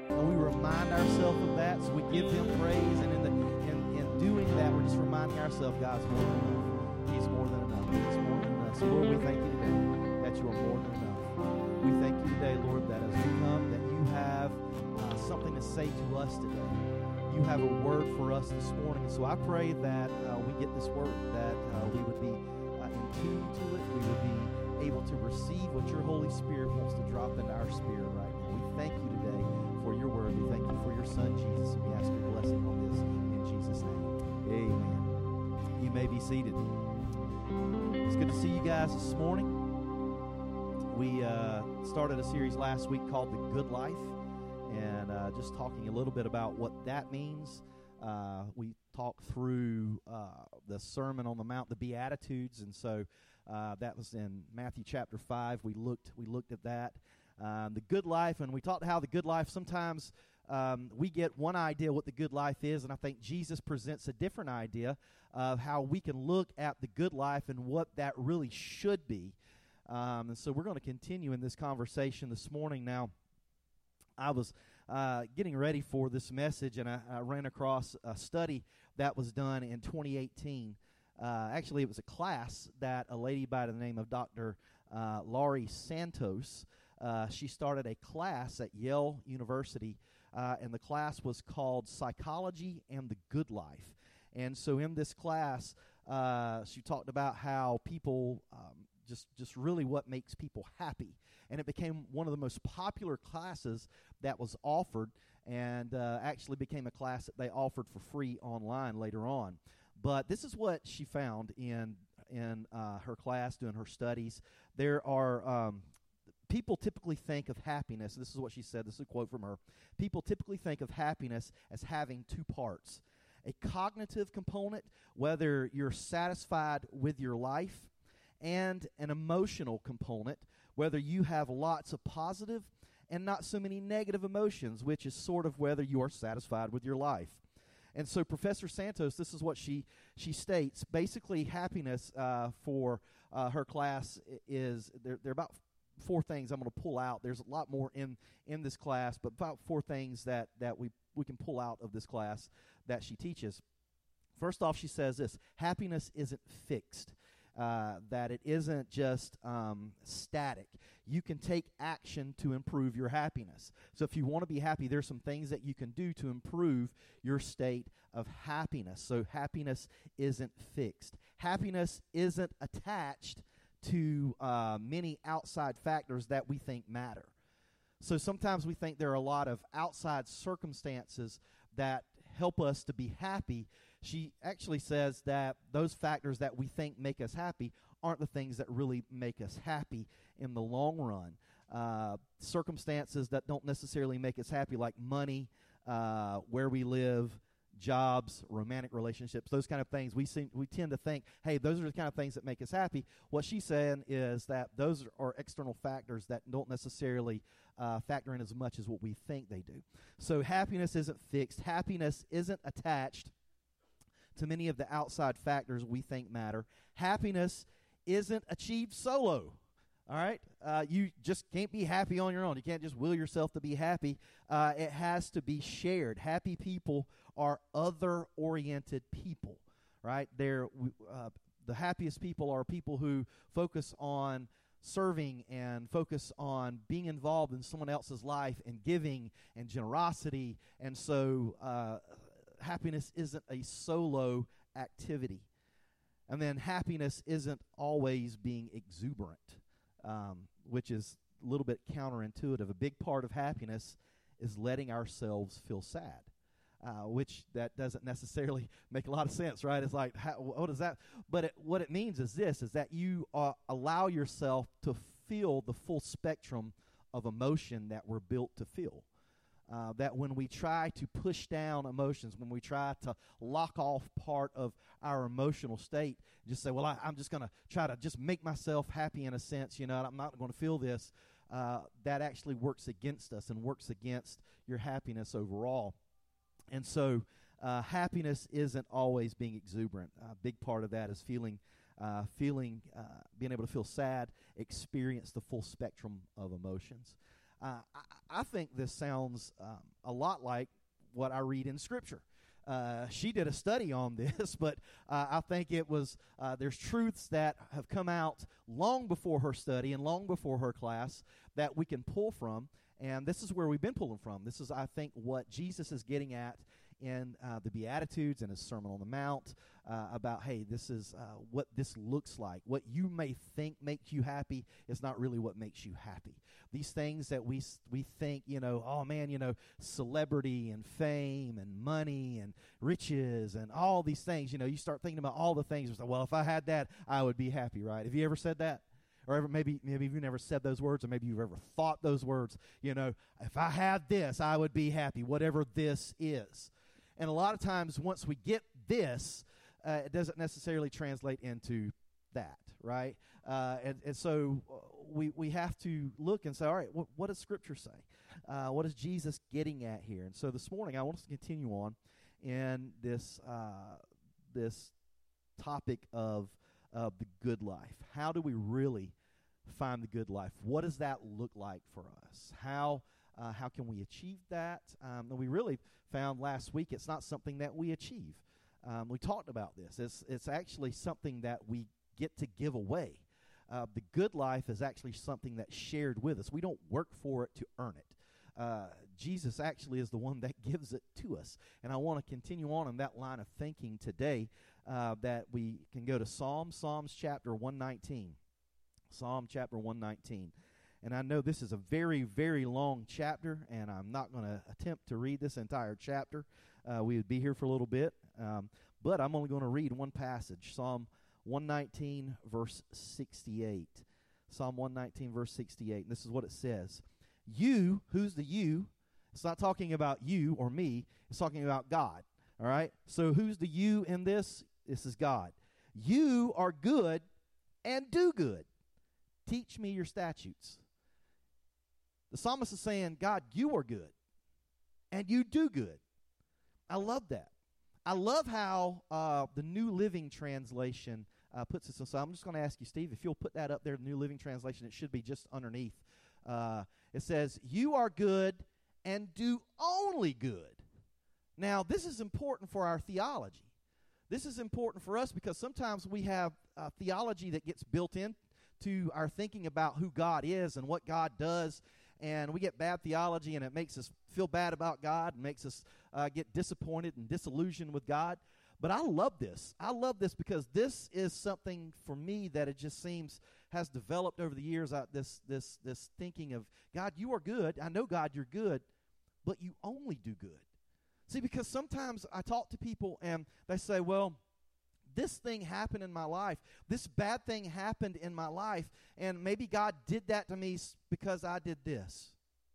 And we remind ourselves of that, so we give Him praise. And in doing that, we're just reminding ourselves, God's more than enough. He's more than enough. He's more than enough. So, Lord, we thank you today that you are more than enough. We thank you today, Lord, that as we come, that you have something to say to us today. You have a word for us this morning. And so I pray that we get this word, that we would be in tune to it. We would be able to receive what your Holy Spirit wants to drop into our spirit right now. We thank you today for your word. We thank you for your Son, Jesus. And we ask your blessing on this in Jesus' name. Amen. You may be seated. It's good to see you guys this morning. We started a series last week called The Good Life, and just talking a little bit about what that means. We talked through the Sermon on the Mount, the Beatitudes, and so that was in Matthew chapter 5. We looked at that, the good life, and we talked how the good life, sometimes we get one idea what the good life is, and I think Jesus presents a different idea of how we can look at the good life and what that really should be. And so we're going to continue in this conversation this morning. Now, I was getting ready for this message, and I ran across a study that was done in 2018. Actually, it was a class that a lady by the name of Dr. Laurie Santos, she started a class at Yale University, and the class was called Psychology and the Good Life. And so in this class, she talked about how people, just really what makes people happy. And it became one of the most popular classes that was offered, and actually became a class that they offered for free online later on. But this is what she found in her class, doing her studies. There are people typically think of happiness. This is what she said. This is a quote from her. People typically think of happiness as having two parts: a cognitive component, whether you're satisfied with your life, and an emotional component, whether you have lots of positive and not so many negative emotions, which is sort of whether you are satisfied with your life. And so Professor Santos, this is what she states. Basically, happiness for her class is, there are about four things I'm going to pull out. There's a lot more in this class, but about four things that we can pull out of this class that she teaches. First off, she says this: happiness isn't fixed. That it isn't just static. You can take action to improve your happiness. So if you want to be happy, there's some things that you can do to improve your state of happiness. So happiness isn't fixed. Happiness isn't attached to many outside factors that we think matter. So sometimes we think there are a lot of outside circumstances that help us to be happy. She actually says that those factors that we think make us happy aren't the things that really make us happy in the long run. Circumstances that don't necessarily make us happy, like money, where we live, jobs, romantic relationships, those kind of things, we tend to think, hey, those are the kind of things that make us happy. What she's saying is that those are external factors that don't necessarily factor in as much as what we think they do. So happiness isn't fixed. Happiness isn't attached to many of the outside factors we think matter. Happiness isn't achieved solo. All right? You just can't be happy on your own. You can't just will yourself to be happy. It has to be shared. Happy people are other-oriented people, right? The happiest people are people who focus on serving and focus on being involved in someone else's life and giving and generosity. And so happiness isn't a solo activity. And then happiness isn't always being exuberant, which is a little bit counterintuitive. A big part of happiness is letting ourselves feel sad, which that doesn't necessarily make a lot of sense, right? It's like, what is that? But what it means is this, is that you allow yourself to feel the full spectrum of emotion that we're built to feel. That when we try to push down emotions, when we try to lock off part of our emotional state, just say, well, I'm just going to try to just make myself happy in a sense, I'm not going to feel this, that actually works against us and works against your happiness overall. And so happiness isn't always being exuberant. A big part of that is being able to feel sad, experience the full spectrum of emotions. I think this sounds a lot like what I read in Scripture. She did a study on this, but I think it was there's truths that have come out long before her study and long before her class that we can pull from, and this is where we've been pulling from. This is, I think, what Jesus is getting at in the Beatitudes and his Sermon on the Mount about, hey, this is what this looks like. What you may think makes you happy is not really what makes you happy. These things that we think, oh man, celebrity and fame and money and riches and all these things, you start thinking about all the things. It's like, well, if I had that, I would be happy, right? Have you ever said that? Or maybe you've never said those words, or maybe you've ever thought those words. If I had this, I would be happy, whatever this is. And a lot of times, once we get this, it doesn't necessarily translate into that, right? And so we have to look and say, all right, what does Scripture say? What is Jesus getting at here? And so this morning, I want us to continue on in this topic of the good life. How do we really find the good life? What does that look like for us? How can we achieve that? And we really found last week it's not something that we achieve. We talked about this. It's actually something that we get to give away. The good life is actually something that's shared with us. We don't work for it to earn it. Jesus actually is the one that gives it to us. And I want to continue on in that line of thinking today, that we can go to Psalms chapter 119. Psalm chapter 119. And I know this is a very, very long chapter, and I'm not going to attempt to read this entire chapter. We would be here for a little bit, but I'm only going to read one passage, Psalm 119, verse 68. Psalm 119, verse 68. And this is what it says. You, who's the you? It's not talking about you or me. It's talking about God. All right? So who's the you in this? This is God. You are good and do good. Teach me your statutes. The psalmist is saying, God, you are good and you do good. I love that. I love how the New Living Translation puts this. So I'm just going to ask you, Steve, if you'll put that up there, the New Living Translation. It should be just underneath. It says, you are good and do only good. Now, this is important for our theology. This is important for us because sometimes we have theology that gets built into our thinking about who God is and what God does, and we get bad theology, and it makes us feel bad about God and makes us get disappointed and disillusioned with God. But I love this. I love this because this is something for me that it just seems has developed over the years. This thinking of, God, you are good. I know, God, you're good, but you only do good. See, because sometimes I talk to people and they say, well, this thing happened in my life. This bad thing happened in my life, and maybe God did that to me because I did this.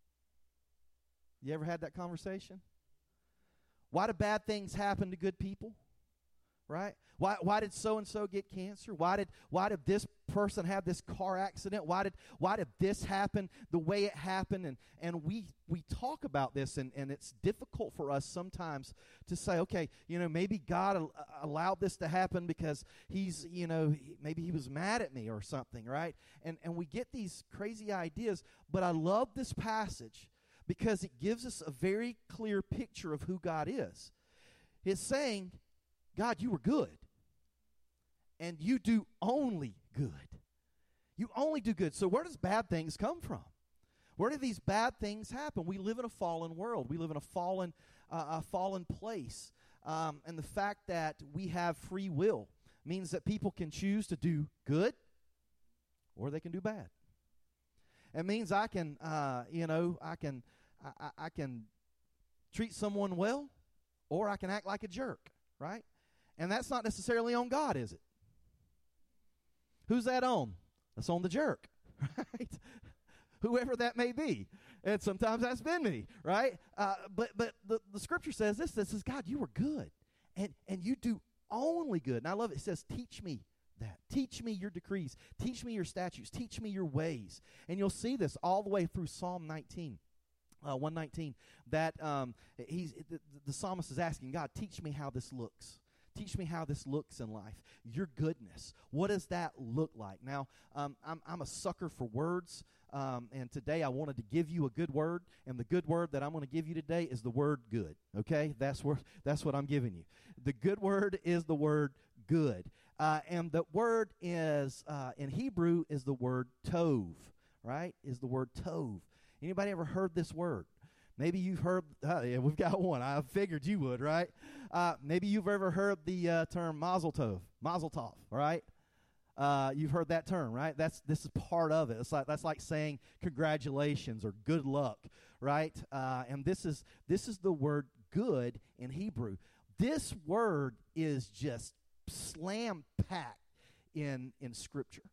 You ever had that conversation? Why do bad things happen to good people? Right? Why did so-and-so get cancer? Why did this person have this car accident? Why did this happen the way it happened? And we talk about this, and it's difficult for us sometimes to say, okay, maybe God allowed this to happen because he's, maybe he was mad at me or something, right? And we get these crazy ideas, but I love this passage because it gives us a very clear picture of who God is. It's saying, God, you are good, and you do only good. You only do good. So where does bad things come from? Where do these bad things happen? We live in a fallen world. We live in a fallen place. And the fact that we have free will means that people can choose to do good or they can do bad. It means I can treat someone well, or I can act like a jerk, right? And that's not necessarily on God, is it? Who's that on? That's on the jerk, right? Whoever that may be. And sometimes that's been me, right? But the scripture says this says, God, you are good, and you do only good. And I love it. It says, teach me that. Teach me your decrees. Teach me your statutes. Teach me your ways. And you'll see this all the way through Psalm 119, that the psalmist is asking, God, teach me how this looks. Teach me how this looks in life. Your goodness. What does that look like? Now, I'm a sucker for words, and today I wanted to give you a good word, and the good word that I'm going to give you today is the word good, okay? That's what I'm giving you. The good word is the word good, and the word is, in Hebrew, is the word tov, right? Is the word tov. Anybody ever heard this word? Maybe you've heard, yeah, we've got one. I figured you would, right? Maybe you've ever heard the term mazel tov, right? You've heard that term, right? This is part of it. That's like saying congratulations or good luck, right? And this is the word good in Hebrew. This word is just slam packed in Scripture,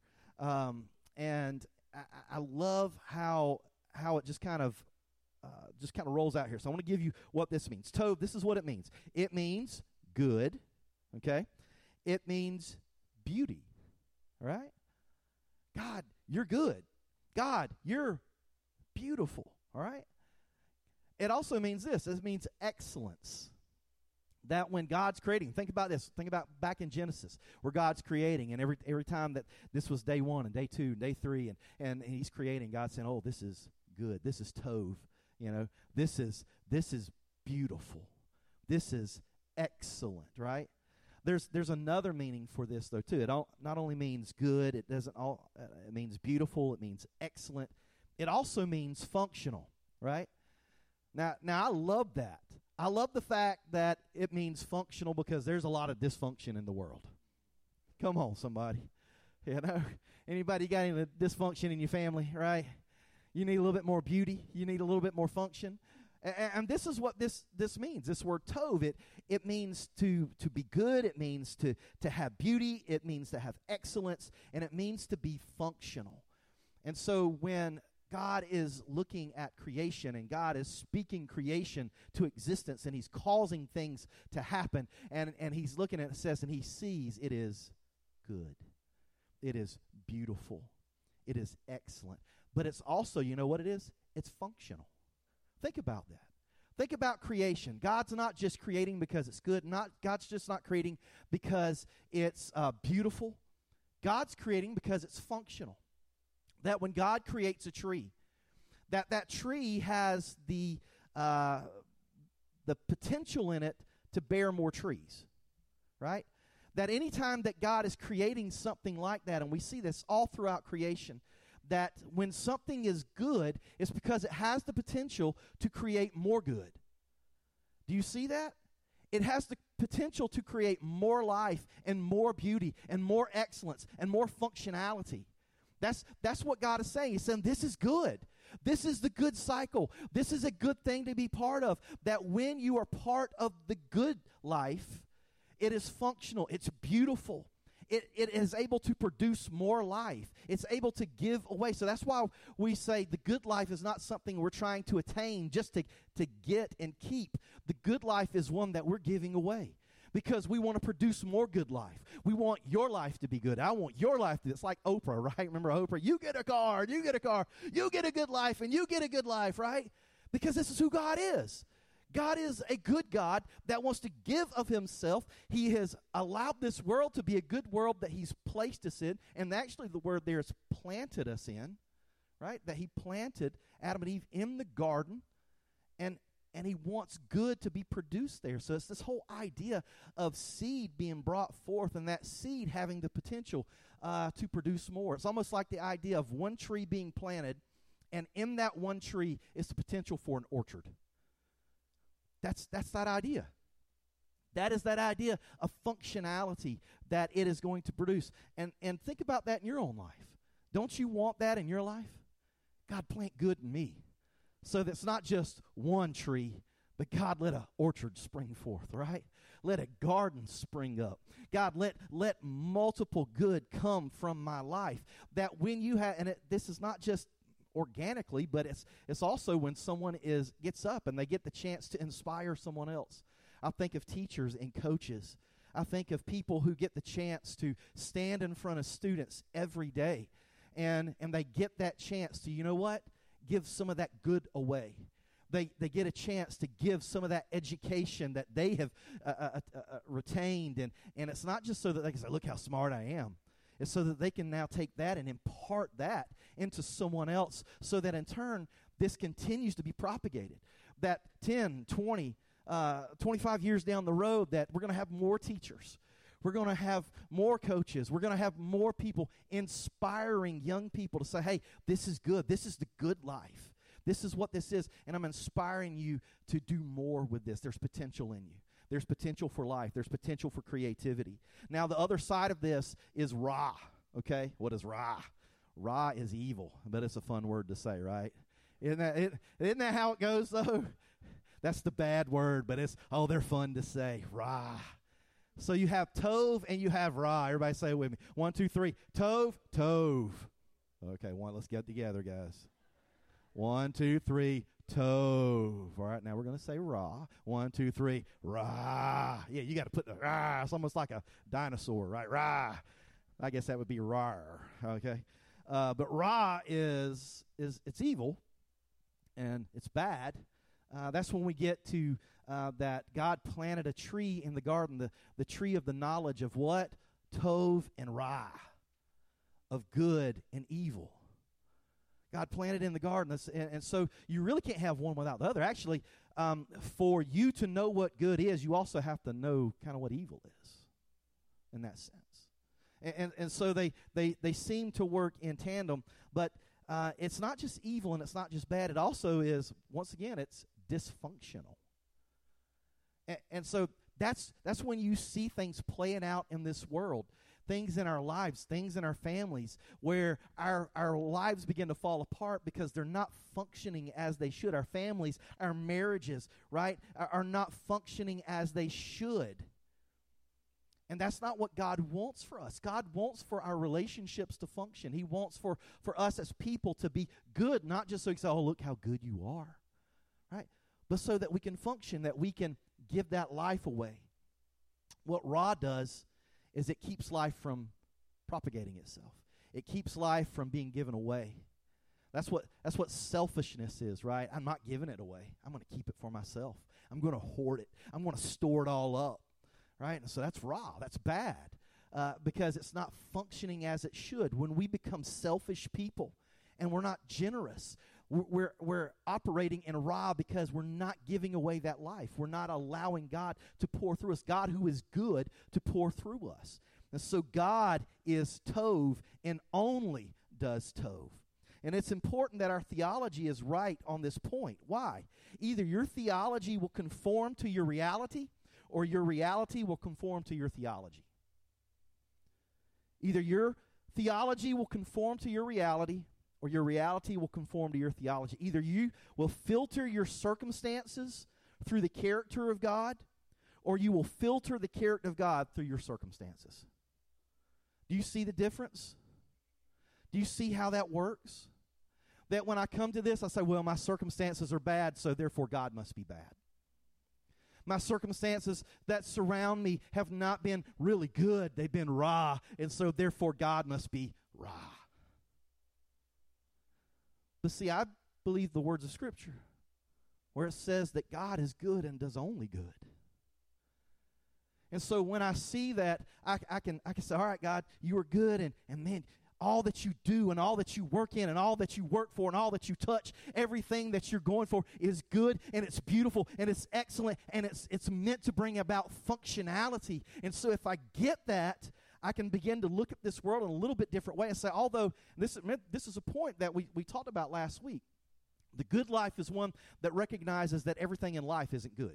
and I love how it just kind of rolls out here. So I want to give you what this means. Tov, this is what it means. It means good, okay? It means beauty, all right? God, you're good. God, you're beautiful, all right? It also means this. It means excellence. That when God's creating, think about this. Think about back in Genesis where God's creating, and every time that this was day 1 and day 2 and day 3, and he's creating, God's saying, oh, this is good. This is Tov. You know, this is beautiful. This is excellent, right? There's another meaning for this though too. It not only means good, it means beautiful, it means excellent. It also means functional, right? Now I love that. I love the fact that it means functional because there's a lot of dysfunction in the world. Come on, somebody. You know, anybody got any dysfunction in your family, right? You need a little bit more beauty. You need a little bit more function. And this is what this means. This word tov, it means to be good. It means to have beauty. It means to have excellence. And it means to be functional. And so when God is looking at creation and God is speaking creation to existence and he's causing things to happen and he's looking at it, says, and he sees it is good. It is beautiful. It is excellent. But it's also, you know what it is? It's functional. Think about that. Think about creation. God's not just creating because it's good. God's just not creating because it's beautiful. God's creating because it's functional. That when God creates a tree, that tree has the potential in it to bear more trees, right? That anytime that God is creating something like that, and we see this all throughout creation, that when something is good, it's because it has the potential to create more good. Do you see that? It has the potential to create more life and more beauty and more excellence and more functionality. That's what God is saying. He's saying this is good. This is the good cycle. This is a good thing to be part of. That when you are part of the good life, it is functional. It's beautiful. It is able to produce more life. It's able to give away. So that's why we say the good life is not something we're trying to attain just to get and keep. The good life is one that we're giving away because we want to produce more good life. We want your life to be good. I want your life to be. It's like Oprah, right? Remember Oprah? You get a car, you get a car, you get a good life, and you get a good life, right? Because this is who God is. God is a good God that wants to give of himself. He has allowed this world to be a good world that he's placed us in. And actually the word there is planted us in, right? That he planted Adam and Eve in the garden. And he wants good to be produced there. So it's this whole idea of seed being brought forth and that seed having the potential to produce more. It's almost like the idea of one tree being planted, and in that one tree is the potential for an orchard. That's that idea. That is that idea of functionality that it is going to produce. And think about that in your own life. Don't you want that in your life? God, plant good in me. So that's not just one tree, but God, let an orchard spring forth, right? Let a garden spring up. God, let multiple good come from my life. That when you have, and this is not just organically, but it's also when someone gets up and they get the chance to inspire someone else. I think of teachers and coaches. I think of people who get the chance to stand in front of students every day, and they get that chance to, you know what, give some of that good away. they get a chance to give some of that education that they have retained. And it's not just so that they can say, look how smart I am. It's so that they can now take that and impart that into someone else so that in turn this continues to be propagated. That 10, 20, 25 years down the road that we're going to have more teachers. We're going to have more coaches. We're going to have more people inspiring young people to say, hey, this is good. This is the good life. This is what this is, and I'm inspiring you to do more with this. There's potential in you. There's potential for life. There's potential for creativity. Now, the other side of this is Ra, okay? What is Ra? Ra is evil, but it's a fun word to say, right? Isn't that how it goes, though? That's the bad word, but they're fun to say. Ra. So you have Tov and you have Ra. Everybody say it with me. 1, 2, 3. Tov, Tov. Okay, let's get together, guys. 1, 2, 3. Tov. All right, now we're going to say Ra. 1, 2, 3. Ra. Yeah, you got to put the Ra. It's almost like a dinosaur, right? Ra. I guess that would be Rar. Okay, but Ra is it's evil, and it's bad. That's when we get to that God planted a tree in the garden, the tree of the knowledge of what? Tov and Ra, of good and evil. God planted in the garden, and so you really can't have one without the other. Actually, for you to know what good is, you also have to know kind of what evil is in that sense. And so they seem to work in tandem, but it's not just evil and it's not just bad. It also is, once again, it's dysfunctional. And so that's when you see things playing out in this world, things in our lives, things in our families, where our lives begin to fall apart because they're not functioning as they should. Our families, our marriages, right, are not functioning as they should. And that's not what God wants for us. God wants for our relationships to function. He wants for us as people to be good, not just so he can say, oh, look how good you are, right? But so that we can function, that we can give that life away. What Ra does is it keeps life from propagating itself. It keeps life from being given away. That's what selfishness is, right? I'm not giving it away. I'm going to keep it for myself. I'm going to hoard it. I'm going to store it all up, right? And so that's Ra. That's bad because it's not functioning as it should. When we become selfish people and we're not generous, we're operating in Ra because we're not giving away that life. We're not allowing God to pour through us, God who is good, to pour through us. And so God is Tov and only does Tov. And it's important that our theology is right on this point. Why? Either your theology will conform to your reality or your reality will conform to your theology. Either your theology will conform to your reality or your reality will conform to your theology. Either you will filter your circumstances through the character of God, or you will filter the character of God through your circumstances. Do you see the difference? Do you see how that works? That when I come to this, I say, well, my circumstances are bad, so therefore God must be bad. My circumstances that surround me have not been really good. They've been Ra, and so therefore God must be Ra. But see, I believe the words of Scripture where it says that God is good and does only good. And so when I see that, I can say, all right, God, you are good, and man, all that you do and all that you work in and all that you work for and all that you touch, everything that you're going for is good and it's beautiful and it's excellent and it's meant to bring about functionality. And so if I get that, I can begin to look at this world in a little bit different way and say, although this is a point that we talked about last week, the good life is one that recognizes that everything in life isn't good.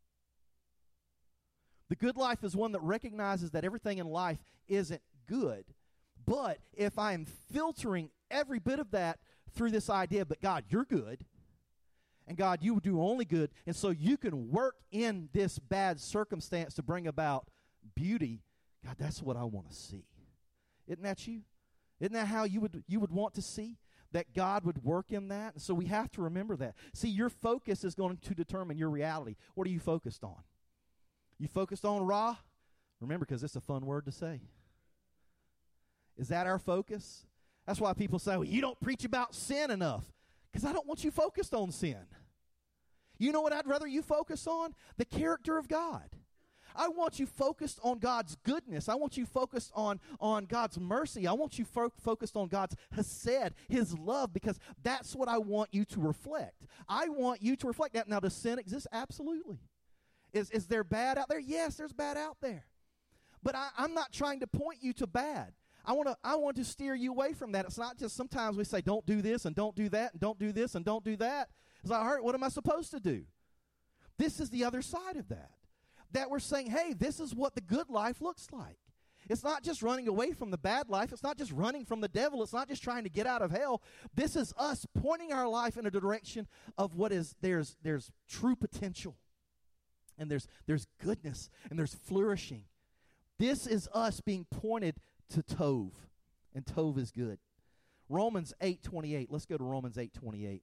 The good life is one that recognizes that everything in life isn't good. But if I am filtering every bit of that through this idea, but God, you're good, and God, you do only good, and so you can work in this bad circumstance to bring about beauty, God, that's what I want to see. Isn't that you? Isn't that how you would want to see? That God would work in that? And so we have to remember that. See, your focus is going to determine your reality. What are you focused on? You focused on Ra? Remember, because it's a fun word to say. Is that our focus? That's why people say, well, you don't preach about sin enough. Because I don't want you focused on sin. You know what I'd rather you focus on? The character of God. I want you focused on God's goodness. I want you focused on God's mercy. I want you focused on God's hesed, his love, because that's what I want you to reflect. I want you to reflect that. Now, does sin exist? Absolutely. Is there bad out there? Yes, there's bad out there. But I'm not trying to point you to bad. I want to steer you away from that. It's not just sometimes we say, don't do this and don't do that and don't do this and don't do that. It's like, all right, what am I supposed to do? This is the other side of that. That we're saying, hey, this is what the good life looks like. It's not just running away from the bad life. It's not just running from the devil. It's not just trying to get out of hell. This is us pointing our life in a direction of what is, there's true potential. And there's goodness. And there's flourishing. This is us being pointed to Tov. And Tov is good. Romans 8:28. Let's go to Romans 8:28.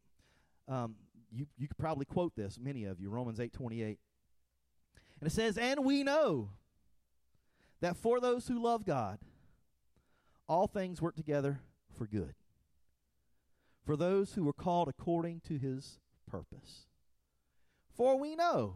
You could probably quote this, many of you. Romans 8:28. And it says, and we know that for those who love God, all things work together for good. For those who are called according to his purpose. For we know,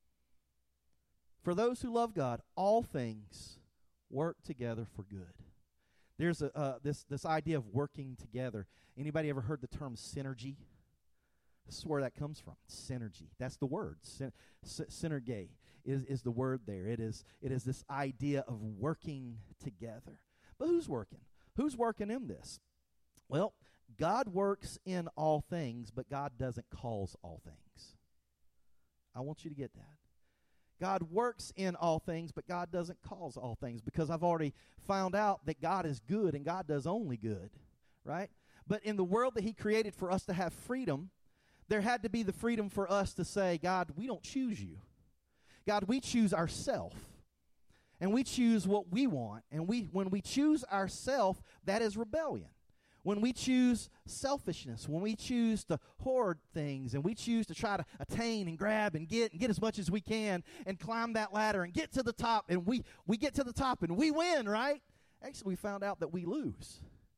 for those who love God, all things work together for good. There's this idea of working together. Anybody ever heard the term synergy? This is where that comes from. Synergy. That's the word. Synergy is the word there. It is this idea of working together. But who's working? Who's working in this? Well, God works in all things, but God doesn't cause all things. I want you to get that. God works in all things, but God doesn't cause all things, because I've already found out that God is good and God does only good, right? But in the world that he created for us to have freedom, there had to be the freedom for us to say, God, we don't choose you. God, we choose ourselves. And we choose what we want. And when we choose ourselves, that is rebellion. When we choose selfishness, when we choose to hoard things, and we choose to try to attain and grab and get as much as we can and climb that ladder and get to the top, and we get to the top and we win, right? Actually, we found out that we lose.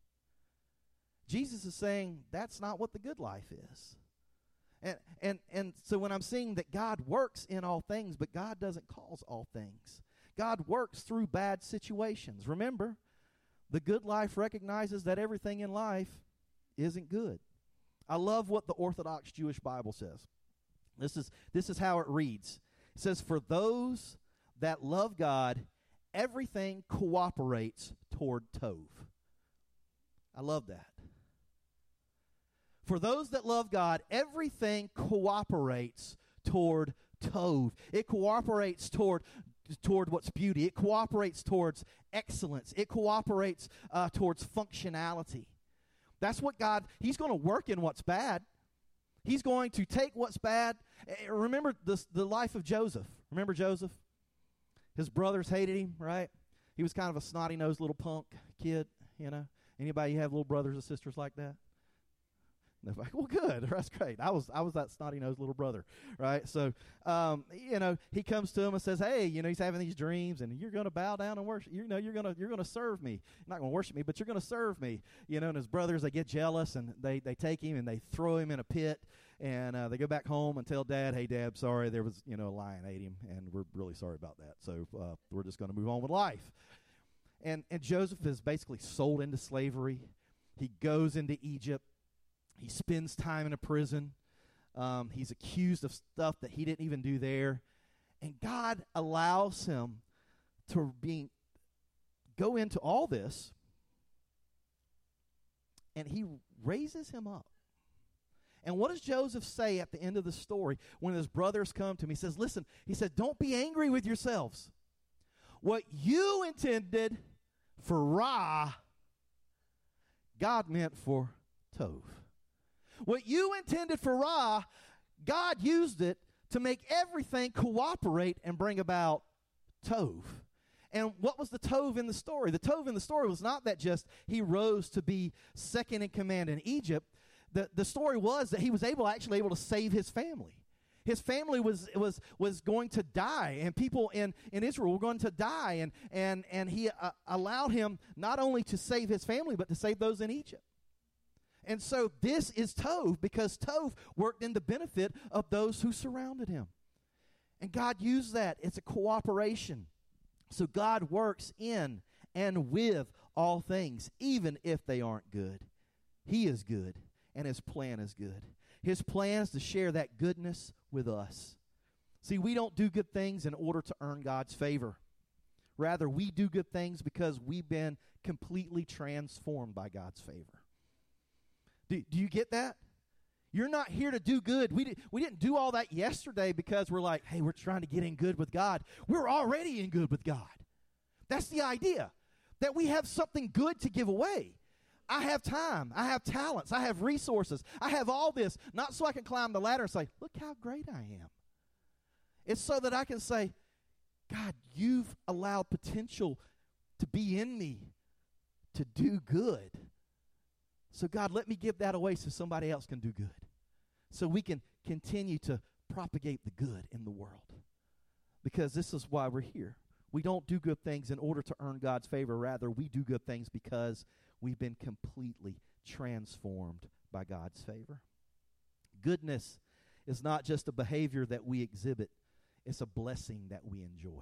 Jesus is saying that's not what the good life is. And so when I'm seeing that God works in all things, but God doesn't cause all things. God works through bad situations. Remember, the good life recognizes that everything in life isn't good. I love what the Orthodox Jewish Bible says. This is how it reads. It says, for those that love God, everything cooperates toward Tov. I love that. For those that love God, everything cooperates toward Tov. It cooperates toward what's beauty. It cooperates towards excellence. It cooperates towards functionality. That's what God, he's going to work in what's bad. He's going to take what's bad. Remember the life of Joseph. Remember Joseph? His brothers hated him, right? He was kind of a snotty-nosed little punk kid, you know. Anybody have little brothers or sisters like that? Like, well, good. That's great. I was that snotty-nosed little brother, right? So, he comes to him and says, hey, he's having these dreams, and you're going to bow down and worship. You're going to serve me. You're not going to worship me, but you're going to serve me. And his brothers, they get jealous, and they take him, and they throw him in a pit, and they go back home and tell Dad, hey, Dad, sorry, there was, a lion ate him, and we're really sorry about that. So we're just going to move on with life. And Joseph is basically sold into slavery. He goes into Egypt. He spends time in a prison. He's accused of stuff that he didn't even do there. And God allows him to go into all this, and he raises him up. And what does Joseph say at the end of the story when his brothers come to him? He says, listen, he said, don't be angry with yourselves. What you intended for Ra, God meant for Tov. What you intended for Ra, God used it to make everything cooperate and bring about Tov. And what was the Tov in the story? The Tov in the story was not that just he rose to be second in command in Egypt. The story was that he was actually able to save his family. His family was going to die, and people in Israel were going to die, and he allowed him not only to save his family, but to save those in Egypt. And so this is Tov, because Tov worked in the benefit of those who surrounded him. And God used that. It's a cooperation. So God works in and with all things, even if they aren't good. He is good, and his plan is good. His plan is to share that goodness with us. See, we don't do good things in order to earn God's favor. Rather, we do good things because we've been completely transformed by God's favor. Do you get that? You're not here to do good. We didn't do all that yesterday because we're like, hey, we're trying to get in good with God. We're already in good with God. That's the idea, that we have something good to give away. I have time. I have talents. I have resources. I have all this, not so I can climb the ladder and say, look how great I am. It's so that I can say, God, you've allowed potential to be in me to do good. So, God, let me give that away so somebody else can do good. So we can continue to propagate the good in the world. Because this is why we're here. We don't do good things in order to earn God's favor. Rather, we do good things because we've been completely transformed by God's favor. Goodness is not just a behavior that we exhibit. It's a blessing that we enjoy.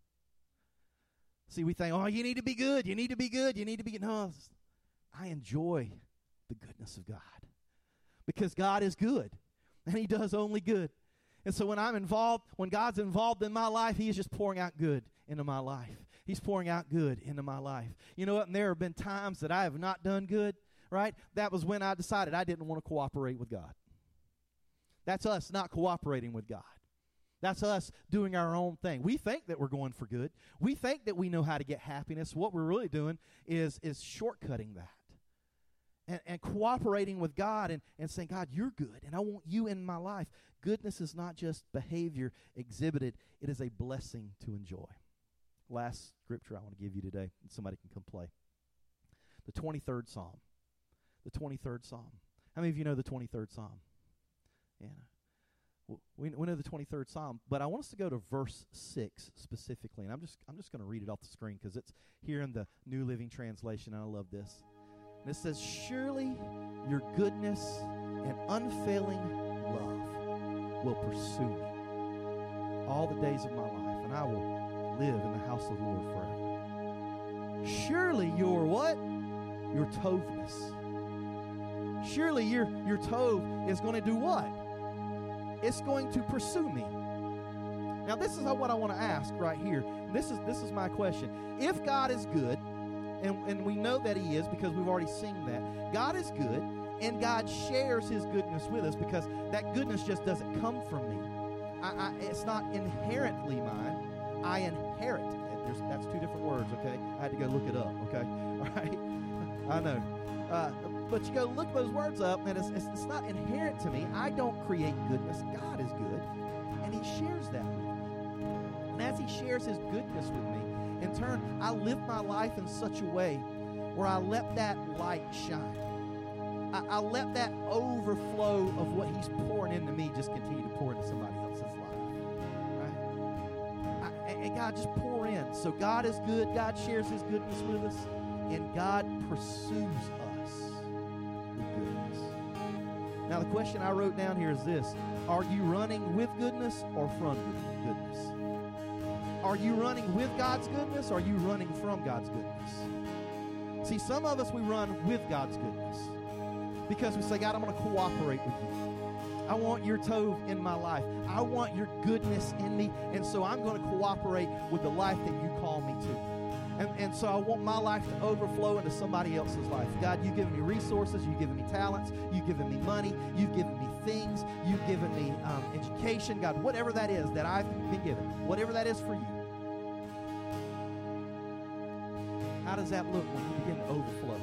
See, we think, oh, you need to be good. You need to be good. You need to be good. No, I enjoy the goodness of God because God is good and he does only good. And so when God's involved in my life, he is just pouring out good into my life. He's pouring out good into my life. You know what? And there have been times that I have not done good, right? That was when I decided I didn't want to cooperate with God. That's us not cooperating with God. That's us doing our own thing. We think that we're going for good. We think that we know how to get happiness. What we're really doing is shortcutting that. And cooperating with God and saying, God, you're good, and I want you in my life. Goodness is not just behavior exhibited. It is a blessing to enjoy. Last scripture I want to give you today, and somebody can come play. The 23rd Psalm. The 23rd Psalm. How many of you know the 23rd Psalm? Yeah. We know the 23rd Psalm, but I want us to go to verse 6 specifically, and I'm just going to read it off the screen because it's here in the New Living Translation, and I love this. And it says, surely your goodness and unfailing love will pursue me all the days of my life, and I will live in the house of the Lord forever. Surely your what? Your toveness. Surely your tov is going to do what? It's going to pursue me. Now this is what I want to ask right here. This is my question. If God is good, and we know that he is because we've already seen that. God is good, and God shares his goodness with us because that goodness just doesn't come from me. It's not inherently mine. I inherit it. That's two different words, okay? I had to go look it up, okay? All right? I know. But you go look those words up, and it's not inherent to me. I don't create goodness. God is good, and he shares that with me. And as he shares his goodness with me, in turn, I live my life in such a way where I let that light shine. I let that overflow of what he's pouring into me just continue to pour into somebody else's life. Right? And God, just pour in. So God is good. God shares his goodness with us. And God pursues us with goodness. Now, the question I wrote down here is this. Are you running with goodness or from goodness? Are you running with God's goodness or are you running from God's goodness? See, some of us, we run with God's goodness because we say, God, I'm going to cooperate with you. I want your tov in my life. I want your goodness in me, and so I'm going to cooperate with the life that you call me to. And so I want my life to overflow into somebody else's life. God, you've given me resources. You've given me talents. You've given me money. You've given me things. You've given me education. God, whatever that is that I've been given, whatever that is for you. How does that look when you begin to overflow?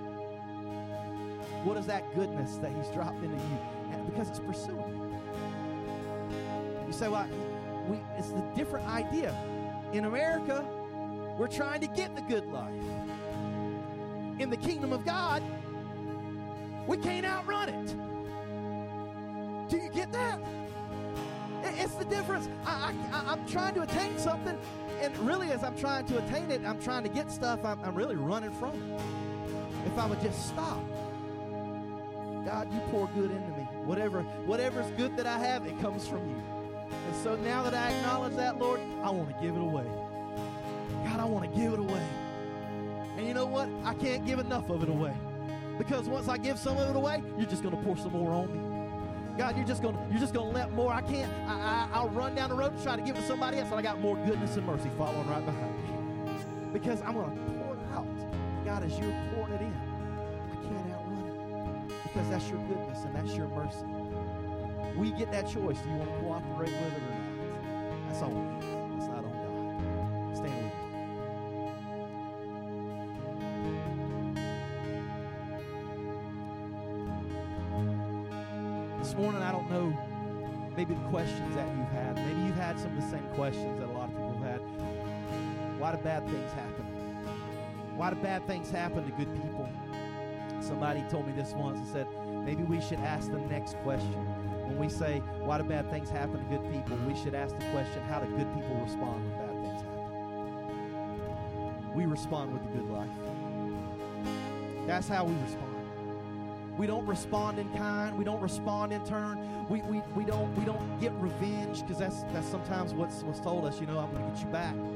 What is that goodness that he's dropped into you? And because it's pursuing you. You say, well, it's a different idea. In America, we're trying to get the good life. In the kingdom of God, we can't outrun it. Do you get that? It's the difference. I'm trying to attain something, and really as I'm trying to attain it, I'm trying to get stuff, I'm really running from it. If I would just stop. God, you pour good into me. Whatever's good that I have, it comes from you. And so now that I acknowledge that, Lord, I want to give it away. God, I want to give it away. And you know what? I can't give enough of it away. Because once I give some of it away, you're just going to pour some more on me. God, you're just gonna let more. I'll run down the road to try to give it to somebody else, and I got more goodness and mercy following right behind me. Because I'm going to pour it out. God, as you're pouring it in, I can't outrun it. Because that's your goodness and that's your mercy. We get that choice. Do you want to cooperate with it or not? That's on you. That's not on God. Stand with me. This morning, I don't know, maybe the questions that you've had. Maybe you've had some of the same questions that a lot of people have had. Why do bad things happen? Why do bad things happen to good people? Somebody told me this once and said, maybe we should ask the next question. When we say, why do bad things happen to good people, we should ask the question, how do good people respond when bad things happen? We respond with the good life. That's how we respond. We don't respond in kind. We don't respond in turn. We don't get revenge, because that's sometimes what's told us. I'm going to get you back.